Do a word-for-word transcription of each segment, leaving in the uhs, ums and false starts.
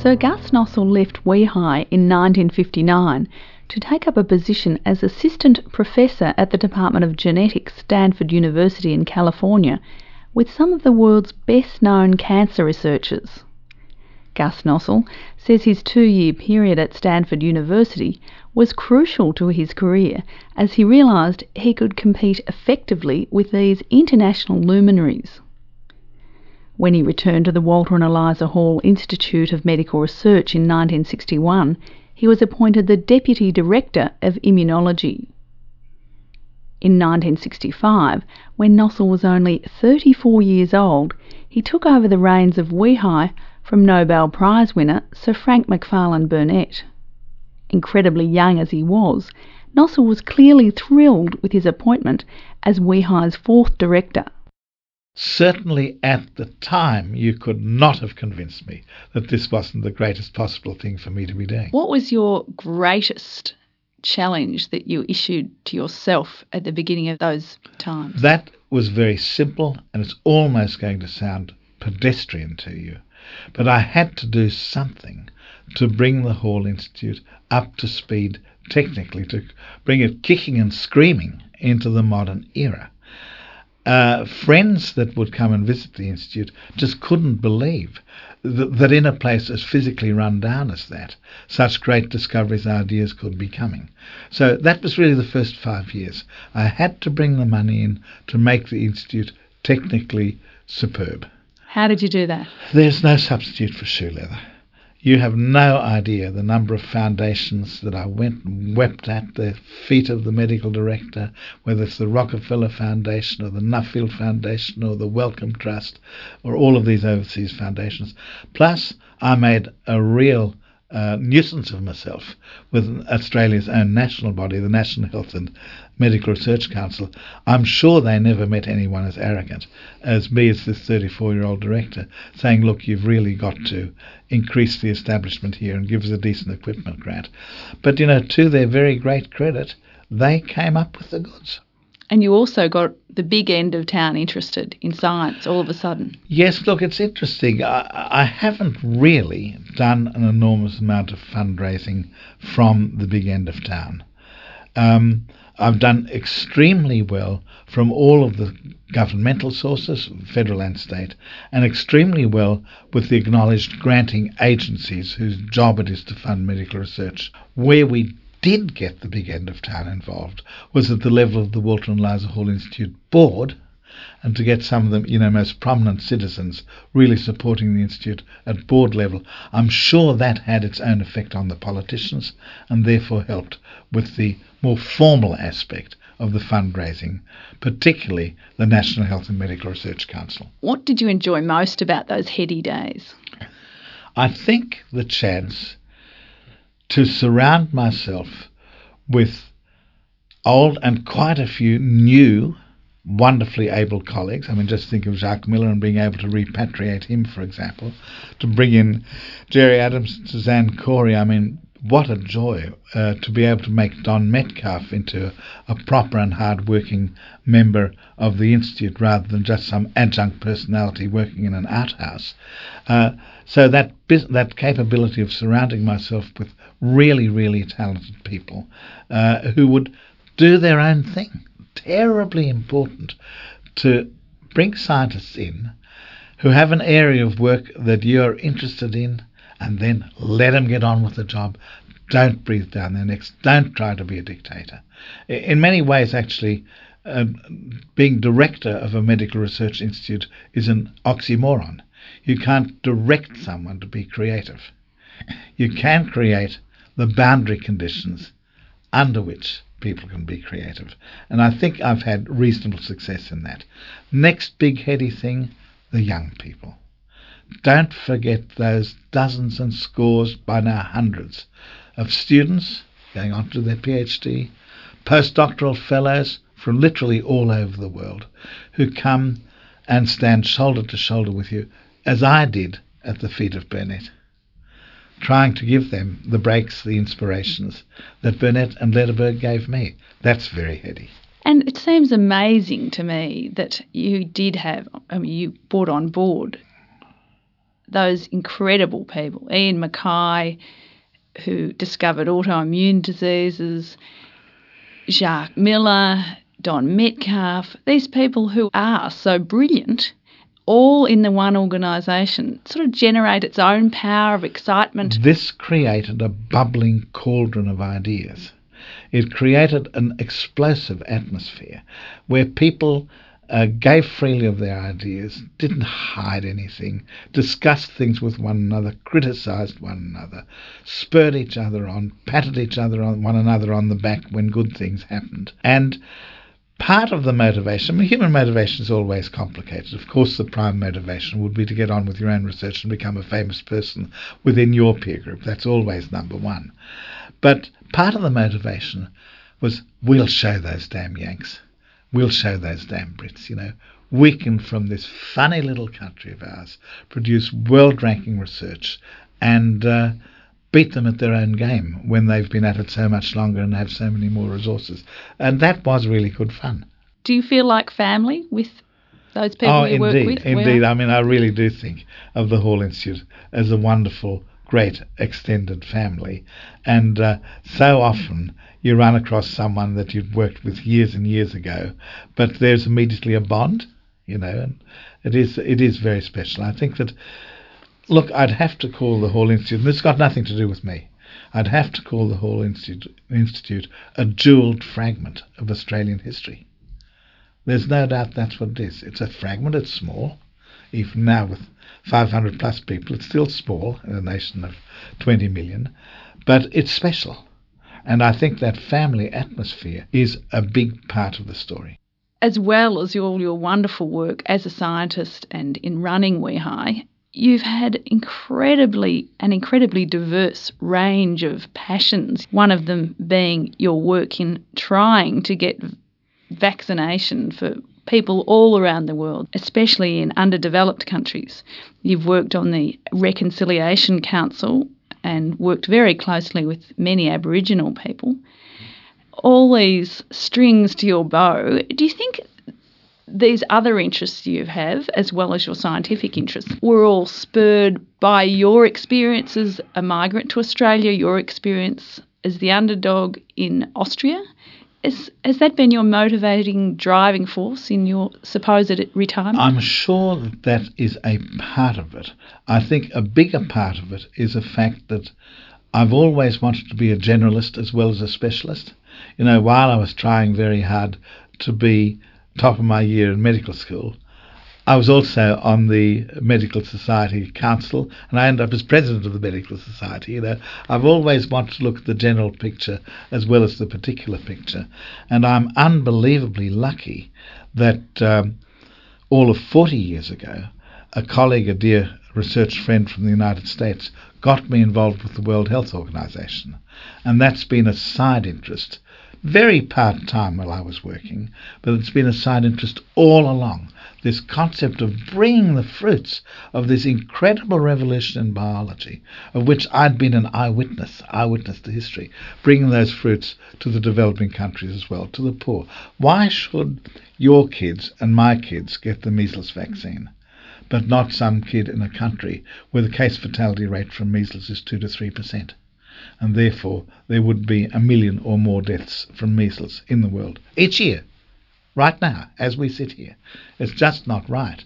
Sir Gus Nossal left Weehai in nineteen fifty-nine to take up a position as Assistant Professor at the Department of Genetics, Stanford University in California, with some of the world's best-known cancer researchers. Gus Nossal says his two-year period at Stanford University was crucial to his career as he realised he could compete effectively with these international luminaries. When he returned to the Walter and Eliza Hall Institute of Medical Research in nineteen sixty-one, he was appointed the Deputy Director of Immunology. In nineteen sixty-five, when Nossal was only thirty-four years old, he took over the reins of Weehai from Nobel Prize winner Sir Frank Macfarlane Burnet. Incredibly young as he was, Nossal was clearly thrilled with his appointment as Weehai's fourth director. Certainly at the time you could not have convinced me that this wasn't the greatest possible thing for me to be doing. What was your greatest challenge that you issued to yourself at the beginning of those times? That was very simple, and it's almost going to sound pedestrian to you. But I had to do something to bring the Hall Institute up to speed technically, to bring it kicking and screaming into the modern era. Uh, friends that would come and visit the Institute just couldn't believe that, that in a place as physically run down as that, such great discoveries and ideas could be coming. So that was really the first five years. I had to bring the money in to make the Institute technically superb. How did you do that? There's no substitute for shoe leather. You have no idea the number of foundations that I went and wept at the feet of the medical director, whether it's the Rockefeller Foundation or the Nuffield Foundation or the Wellcome Trust or all of these overseas foundations. Plus, I made a real uh, nuisance of myself with Australia's own national body, the National Health and Medical Research Council. I'm sure they never met anyone as arrogant as me as this thirty-four-year-old director, saying, look, you've really got to increase the establishment here and give us a decent equipment grant. But, you know, to their very great credit, they came up with the goods. And you also got the big end of town interested in science all of a sudden. Yes, look, it's interesting. I, I haven't really done an enormous amount of fundraising from the big end of town. Um, I've done extremely well from all of the governmental sources, federal and state, and extremely well with the acknowledged granting agencies whose job it is to fund medical research. Where we did get the big end of town involved was at the level of the Walter and Eliza Hall Institute board, and to get some of the you know most prominent citizens really supporting the Institute at board level. I'm sure that had its own effect on the politicians and therefore helped with the more formal aspect of the fundraising, particularly the National Health and Medical Research Council. What did you enjoy most about those heady days? I think the chance to surround myself with old and quite a few new, wonderfully able colleagues. I mean, just think of Jacques Miller and being able to repatriate him, for example, to bring in Jerry Adams, Suzanne Corey. I mean, what a joy uh, to be able to make Don Metcalf into a proper and hard-working member of the Institute rather than just some adjunct personality working in an outhouse. Uh, so that that capability of surrounding myself with really, really talented people uh, who would do their own thing. Terribly important to bring scientists in who have an area of work that you're interested in, and then let them get on with the job. Don't breathe down their necks. Don't try to be a dictator. In many ways, actually, uh, being director of a medical research institute is an oxymoron. You can't direct someone to be creative. You can create the boundary conditions under which people can be creative. And I think I've had reasonable success in that. Next big heady thing, the young people. Don't forget those dozens and scores, by now hundreds, of students going on to their PhD, postdoctoral fellows from literally all over the world who come and stand shoulder to shoulder with you, as I did at the feet of Burnet, trying to give them the breaks, the inspirations that Burnet and Lederberg gave me. That's very heady. And it seems amazing to me that you did have, I mean, you brought on board those incredible people, Ian Mackay, who discovered autoimmune diseases, Jacques Miller, Don Metcalfe, these people who are so brilliant, all in the one organisation, sort of generate its own power of excitement. This created a bubbling cauldron of ideas. It created an explosive atmosphere where people uh, gave freely of their ideas, didn't hide anything, discussed things with one another, criticised one another, spurred each other on, patted each other on one another on the back when good things happened. And part of the motivation, I mean, human motivation is always complicated. Of course, the prime motivation would be to get on with your own research and become a famous person within your peer group. That's always number one. But part of the motivation was, we'll show those damn Yanks. We'll show those damn Brits, you know. We can, from this funny little country of ours, produce world-ranking research and uh, beat them at their own game when they've been at it so much longer and have so many more resources. And that was really good fun. Do you feel like family with those people oh, you indeed, work with? Indeed, Well, I mean, I really do think of the Hall Institute as a wonderful, great extended family. And uh, so often you run across someone that you've worked with years and years ago, but there's immediately a bond, you know, and it is it is very special. I think that, look, I'd have to call the Hall Institute, and this has got nothing to do with me, I'd have to call the Hall Institute, Institute a jewelled fragment of Australian history. There's no doubt that's what it is. It's a fragment, it's small. Even now with five hundred plus people, it's still small in a nation of twenty million, but it's special. And I think that family atmosphere is a big part of the story. as well as all your wonderful work as a scientist and in running WeHi, you've had incredibly an incredibly diverse range of passions, one of them being your work in trying to get vaccination for people all around the world, especially in underdeveloped countries. You've worked on the Reconciliation Council and worked very closely with many Aboriginal people. All these strings to your bow. Do you think these other interests you have, as well as your scientific interests, were all spurred by your experience as a migrant to Australia, your experience as the underdog in Austria? Is, has that been your motivating driving force in your supposed retirement? I'm sure that that is a part of it. I think a bigger part of it is the fact that I've always wanted to be a generalist as well as a specialist. You know, while I was trying very hard to be top of my year in medical school, I was also on the Medical Society Council, and I ended up as president of the Medical Society. You know, I've always wanted to look at the general picture as well as the particular picture, and I'm unbelievably lucky that um, all of forty years ago, a colleague, a dear research friend from the United States, got me involved with the World Health Organization, and that's been a side interest, very part-time while I was working, but it's been a side interest all along. This concept of bringing the fruits of this incredible revolution in biology, of which I'd been an eyewitness, eyewitness to history, bringing those fruits to the developing countries as well, to the poor. Why should your kids and my kids get the measles vaccine, but not some kid in a country where the case fatality rate from measles is two to three percent? And therefore there would be a million or more deaths from measles in the world each year, right now, as we sit here. It's just not right.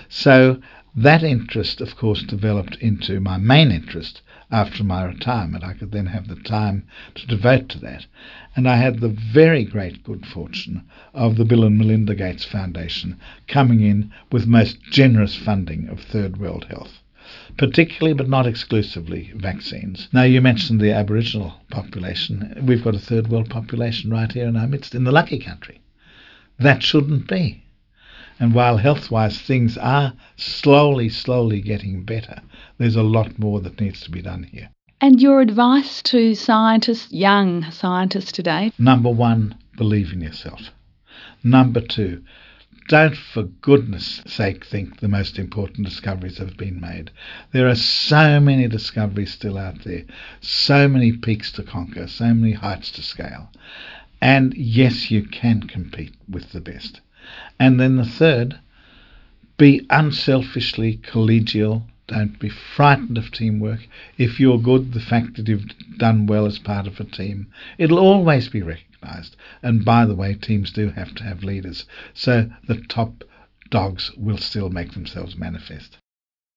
So that interest, of course, developed into my main interest after my retirement. I could then have the time to devote to that. And I had the very great good fortune of the Bill and Melinda Gates Foundation coming in with most generous funding of Third World Health, particularly but not exclusively vaccines. Now, you mentioned the Aboriginal population. We've got a third world population right here in our midst, in the lucky country. That shouldn't be. And while health-wise things are slowly, slowly getting better, there's a lot more that needs to be done here. And your advice to scientists, young scientists today? Number one, believe in yourself. Number two, don't for goodness sake think the most important discoveries have been made. There are so many discoveries still out there, so many peaks to conquer, so many heights to scale. And yes, you can compete with the best. And then the third, be unselfishly collegial Don't be frightened of teamwork. If you're good, the fact that you've done well as part of a team, it'll always be recognised. And by the way, teams do have to have leaders, so the top dogs will still make themselves manifest.